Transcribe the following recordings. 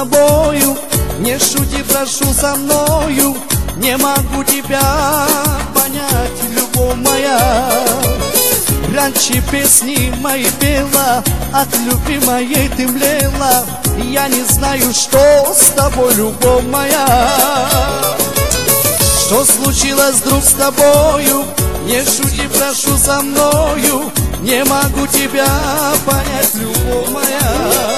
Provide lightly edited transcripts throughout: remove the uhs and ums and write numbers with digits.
тобою, не шути, прошу, со мною. Не могу тебя понять, любовь моя. Раньше песни мои пела, от любви моей ты млела. Я не знаю, что с тобой, любовь моя. Что случилось вдруг с тобою? Не шути, прошу, со мною. Не могу тебя понять, любовь моя.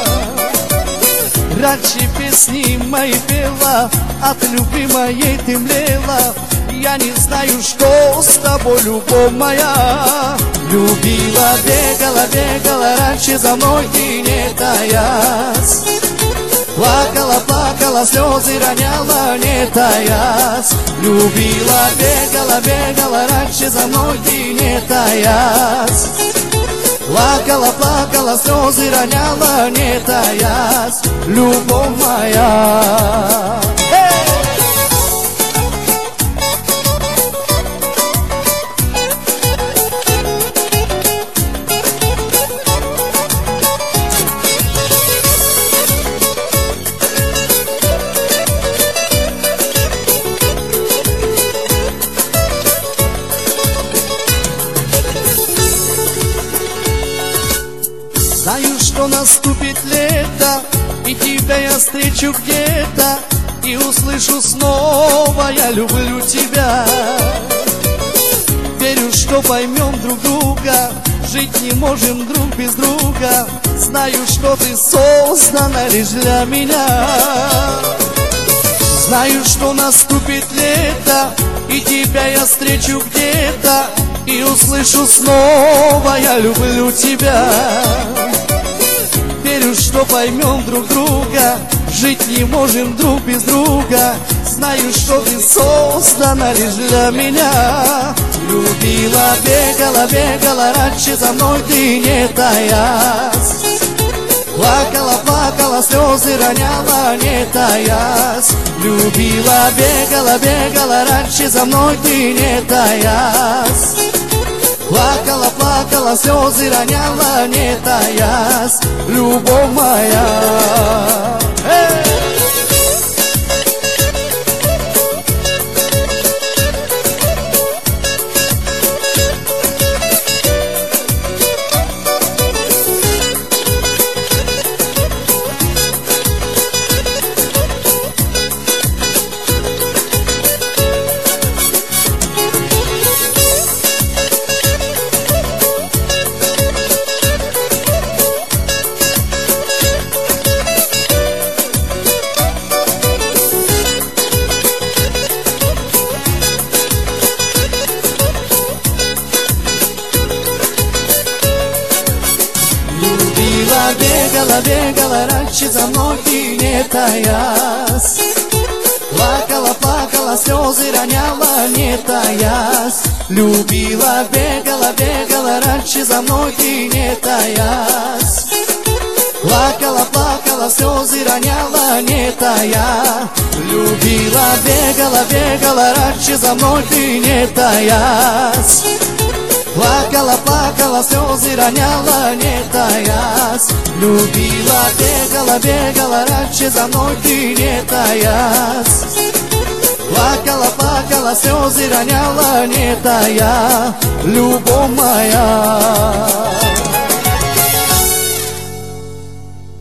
Раньше песни мои пела, от любви моей ты млела. Я не знаю, что с тобой, любовь моя. Любила, бегала, бегала, раньше за мной ты не таясь. Плакала, плакала, слезы роняла, не таясь. Любила, бегала, бегала, раньше за мной ты не таясь. Плакала, плакала, слезы роняла, не таясь, любовь моя. Знаю, что наступит лето, и тебя я встречу где-то, и услышу снова: я люблю тебя. Верю, что поймем друг друга, жить не можем друг без друга. Знаю, что ты создана лишь для меня. Знаю, что наступит лето, и тебя я встречу где-то, и услышу снова: я люблю тебя. Верю, что поймем друг друга, жить не можем друг без друга. Знаю, что ты создана лишь для меня. Любила, бегала, бегала, раньше за мной ты не таясь. Плакала, плакала, слезы роняла, не таясь. Любила, бегала, бегала, раньше за мной ты не таясь. Плакала, плакала, слезы роняла, не таясь, любовь моя. Бегала, бегала, раньше за мной ты не таясь. Плакала, плакала, слезы роняла, не таясь. Любила, бегала, бегала, раньше за мной ты не таясь. Плакала, плакала, слезы роняла, не тая. Любила, бегала, бегала, раньше за мной ты не таясь. Плакала, плакала, слезы роняла, не таясь. Любила, бегала, бегала, раньше за мной ты не таясь. Плакала, плакала, слезы роняла, не тая, любовь моя.